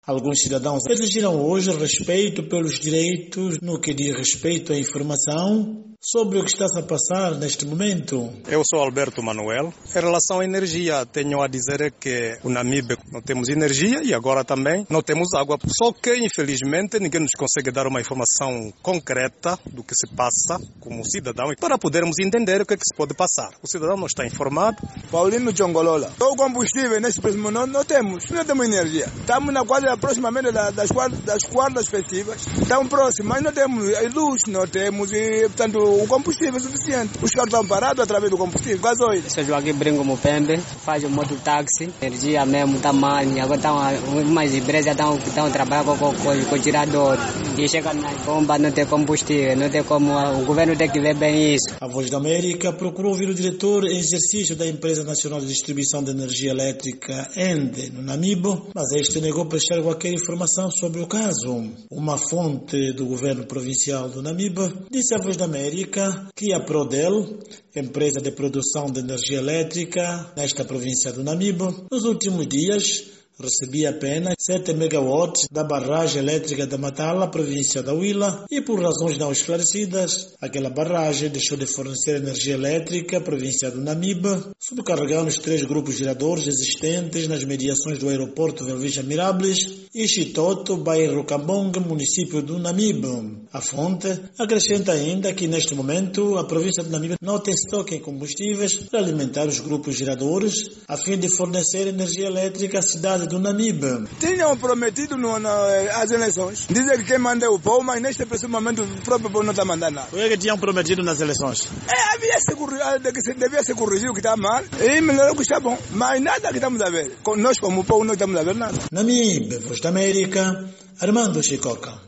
Alguns cidadãos exigiram hoje respeito pelos direitos no que diz respeito à informação sobre o que está a passar neste momento. Eu sou Alberto Manuel. Em relação à energia, tenho a dizer que o Namibe não temos energia e agora também não temos água. Só que, infelizmente, ninguém nos consegue dar uma informação concreta do que se passa como cidadão para podermos entender o que é que se pode passar. O cidadão não está informado. Paulino Chongolola. O combustível nesse próximo não temos energia. Estamos na quase aproximadamente das quartas festivas. Estamos próximos, mas não temos luz, não temos e, portanto, o combustível é suficiente. Os carros estão parados através do combustível, gasoil. Sou Joaquim Brinco Mupembe, faz o mototáxi, energia mesmo está mal, agora umas empresas estão trabalhando com o tirador. E chega na bomba, não tem combustível, não tem como, o governo tem que ver bem isso. A Voz da América procurou ouvir o diretor em exercício da Empresa Nacional de Distribuição de Energia Elétrica, ENDE, no Namibe, mas este negou prestar qualquer informação sobre o caso. Uma fonte do governo provincial do Namibe disse à Voz da América que a Prodel, empresa de produção de energia elétrica nesta província do Namibe, nos últimos dias recebia apenas 7 megawatts da barragem elétrica da Matala, província da Huila, e por razões não esclarecidas, aquela barragem deixou de fornecer energia elétrica à província do Namibe, subcarregando os 3 grupos geradores existentes nas mediações do aeroporto Velvija Mirables e Chitoto, bairro Cambong, município do Namibe. A fonte acrescenta ainda que neste momento a província do Namibe não tem estoque em combustíveis para alimentar os grupos geradores a fim de fornecer energia elétrica à cidade do Namibe. Tinham prometido as eleições. Dizem que quem manda é o povo, mas neste preciso momento o próprio povo não está mandando nada. O que tinham prometido nas eleições? Devia ser corrigido o que está mal e melhorar o que está bom. Mas nada que estamos a ver. Nós como povo não estamos a ver nada. Namibe, Voz da América, Armando Chicoca.